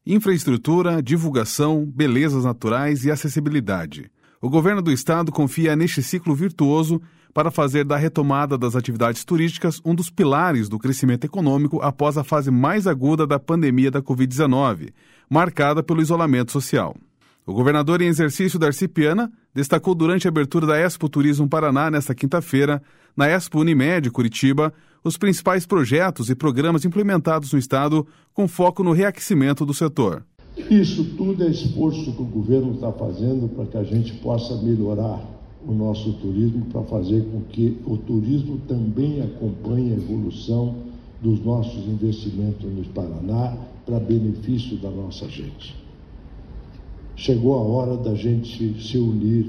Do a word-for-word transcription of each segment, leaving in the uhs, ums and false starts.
infraestrutura, divulgação, belezas naturais e acessibilidade. O governo do estado confia neste ciclo virtuoso para fazer da retomada das atividades turísticas um dos pilares do crescimento econômico após a fase mais aguda da pandemia da covid dezenove, marcada pelo isolamento social. O governador em exercício, Darcy Piana, destacou durante a abertura da Expo Turismo Paraná nesta quinta-feira, na Expo Unimed Curitiba, os principais projetos e programas implementados no estado com foco no reaquecimento do setor. Isso tudo é esforço que o governo está fazendo para que a gente possa melhorar o nosso turismo, para fazer com que o turismo também acompanhe a evolução dos nossos investimentos no Paraná para benefício da nossa gente. Chegou a hora da gente se unir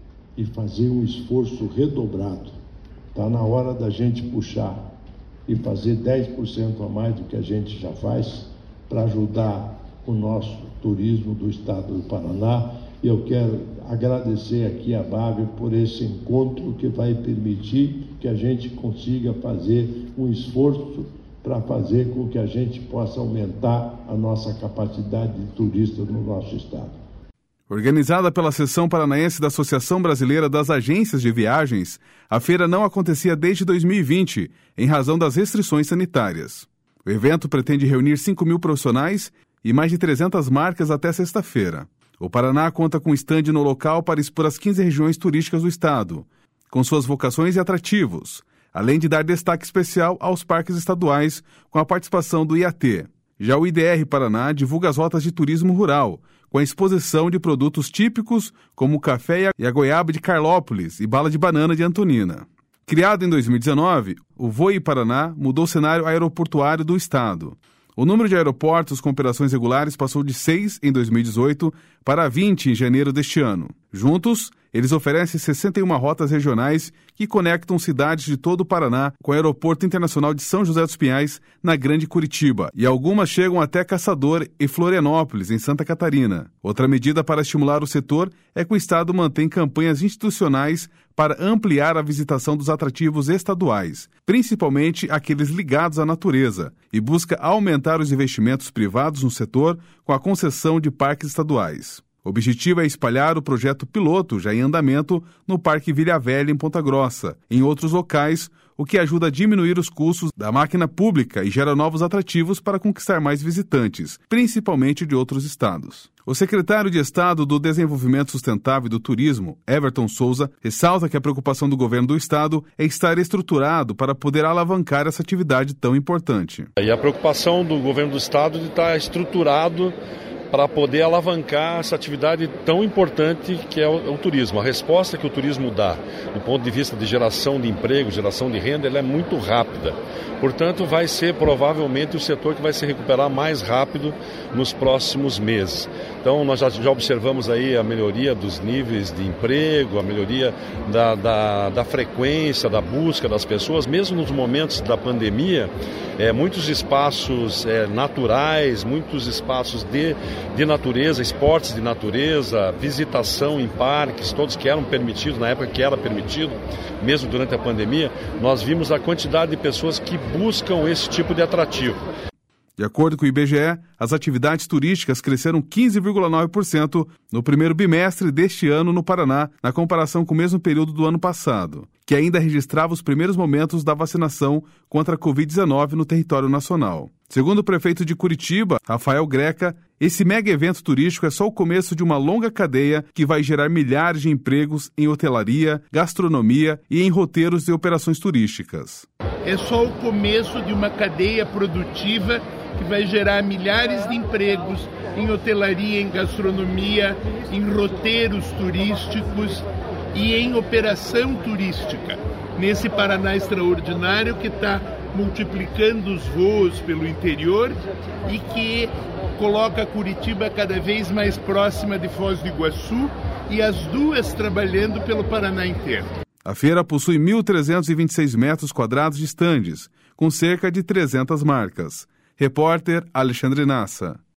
e fazer um esforço redobrado. Está na hora da gente puxar e fazer dez por cento a mais do que a gente já faz para ajudar o nosso turismo do estado do Paraná. E eu quero agradecer aqui a Bárbara por esse encontro que vai permitir que a gente consiga fazer um esforço para fazer com que a gente possa aumentar a nossa capacidade de turistas no nosso estado. Organizada pela Seção Paranaense da Associação Brasileira das Agências de Viagens, a feira não acontecia desde dois mil e vinte, em razão das restrições sanitárias. O evento pretende reunir cinco mil profissionais e mais de trezentas marcas até sexta-feira. O Paraná conta com estande no local para expor as quinze regiões turísticas do estado, com suas vocações e atrativos, além de dar destaque especial aos parques estaduais, com a participação do I A T. Já o I D R Paraná divulga as rotas de turismo rural, com a exposição de produtos típicos como o café e a goiaba de Carlópolis e bala de banana de Antonina. Criado em dois mil e dezenove, o Voe Paraná mudou o cenário aeroportuário do estado. O número de aeroportos com operações regulares passou de seis em dois mil e dezoito para vinte em janeiro deste ano. Juntos, eles oferecem sessenta e uma rotas regionais que conectam cidades de todo o Paraná com o Aeroporto Internacional de São José dos Pinhais, na Grande Curitiba, e algumas chegam até Caçador e Florianópolis, em Santa Catarina. Outra medida para estimular o setor é que o estado mantém campanhas institucionais para ampliar a visitação dos atrativos estaduais, principalmente aqueles ligados à natureza, e busca aumentar os investimentos privados no setor com a concessão de parques estaduais. O objetivo é espalhar o projeto piloto, já em andamento, no Parque Vila Velha, em Ponta Grossa, em outros locais, o que ajuda a diminuir os custos da máquina pública e gera novos atrativos para conquistar mais visitantes, principalmente de outros estados. O secretário de Estado do Desenvolvimento Sustentável e do Turismo, Everton Souza, ressalta que a preocupação do governo do estado é estar estruturado para poder alavancar essa atividade tão importante. E a preocupação do governo do estado de estar estruturado para poder alavancar essa atividade tão importante que é o, o turismo. A resposta que o turismo dá, do ponto de vista de geração de emprego, geração de renda, ela é muito rápida. Portanto, vai ser provavelmente o setor que vai se recuperar mais rápido nos próximos meses. Então, nós já, já observamos aí a melhoria dos níveis de emprego, a melhoria da, da, da frequência, da busca das pessoas, mesmo nos momentos da pandemia, é, muitos espaços é, naturais, muitos espaços de de natureza, esportes de natureza, visitação em parques, todos que eram permitidos, na época que era permitido, mesmo durante a pandemia, nós vimos a quantidade de pessoas que buscam esse tipo de atrativo. De acordo com o I B G E, as atividades turísticas cresceram quinze vírgula nove por cento no primeiro bimestre deste ano no Paraná, na comparação com o mesmo período do ano passado, que ainda registrava os primeiros momentos da vacinação contra a covid dezenove no território nacional. Segundo o prefeito de Curitiba, Rafael Greca, esse mega evento turístico é só o começo de uma longa cadeia que vai gerar milhares de empregos em hotelaria, gastronomia e em roteiros e operações turísticas. É só o começo de uma cadeia produtiva que vai gerar milhares de empregos em hotelaria, em gastronomia, em roteiros turísticos e em operação turística. Nesse Paraná extraordinário que está multiplicando os voos pelo interior e que coloca Curitiba cada vez mais próxima de Foz do Iguaçu e as duas trabalhando pelo Paraná inteiro. A feira possui mil trezentos e vinte e seis metros quadrados de estandes, com cerca de trezentas marcas. Repórter Alexandre Nassa.